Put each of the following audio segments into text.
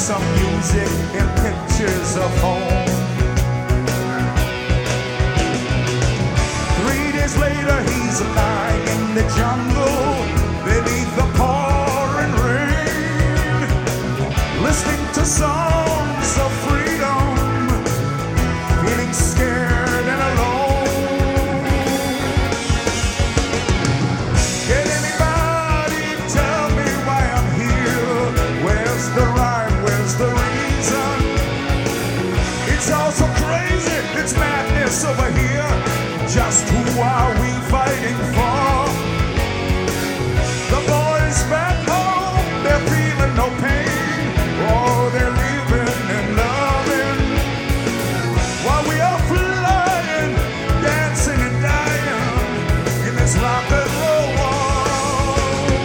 some music and pictures of home. 3 days later, he's lying in the jungle beneath the pouring rain, listening to songs of freedom, feeling scared and alone. Can anybody tell me why I'm here? Where's the rhyme? Where's the reason? It's all so crazy, it's madness over here. Just who are we fighting for? The boys back home, they're feeling no pain. Oh, they're living and loving, while we are flying, dancing and dying in this rock and roll world.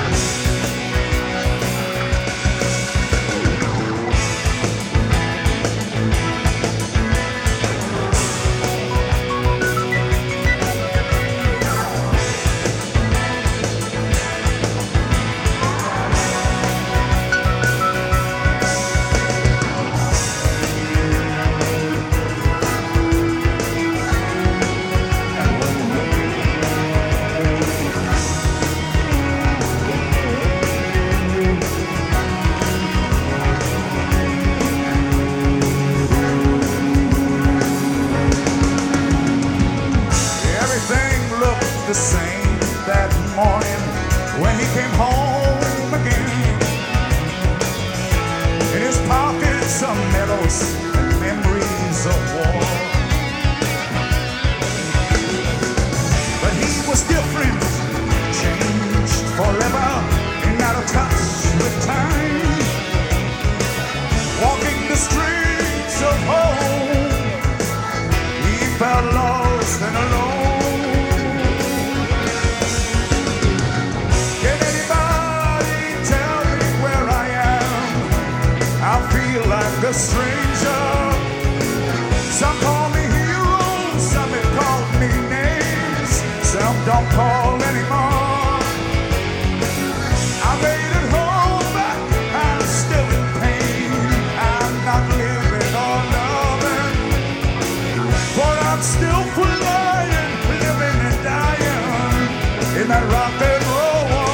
The same that morning when he came home again. In his pockets some medals and memories of war. But he was different, changed forever, and out of touch with time. Walking the streets of home, he felt lost and alone. Like a stranger, some call me heroes, some have called me names, some don't call anymore. I made it home, but I'm still in pain. I'm not living or loving, but I'm still flying, living and dying in that rock and roll world.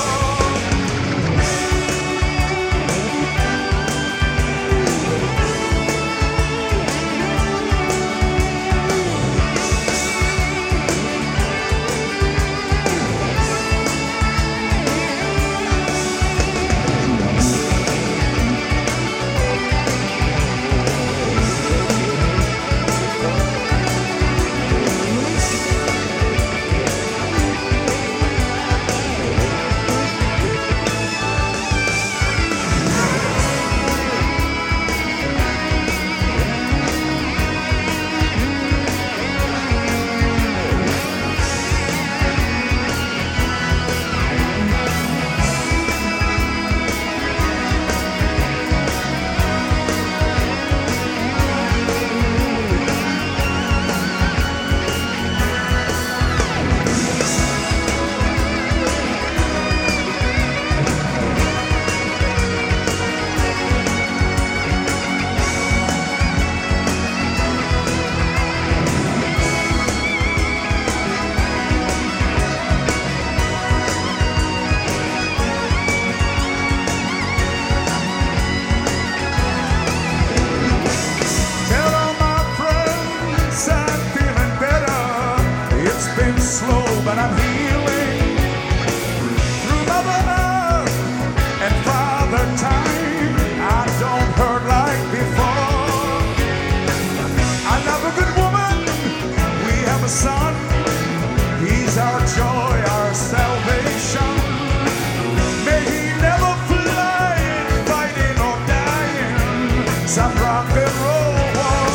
Slow, but I'm healing through Mother Earth and Father Time. I don't hurt like before. I love a good woman. We have a son. He's our joy, our salvation. May he never fly, fighting or dying some rock and roll war.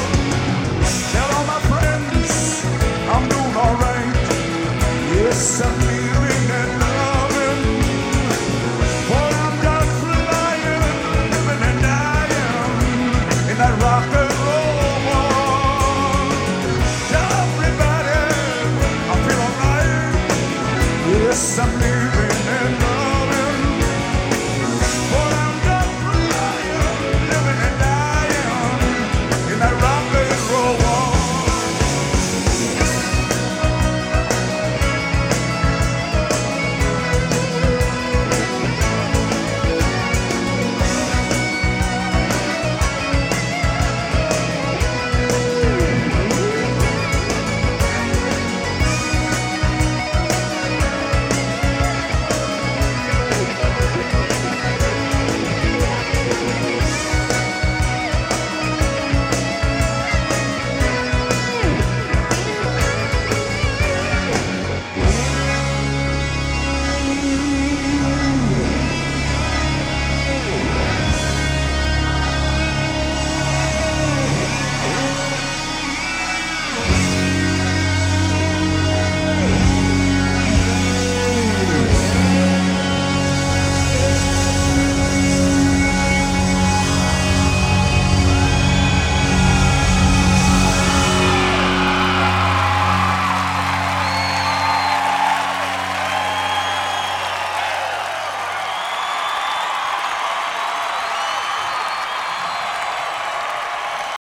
Tell all my friends I'm doing all right. Yes, I'm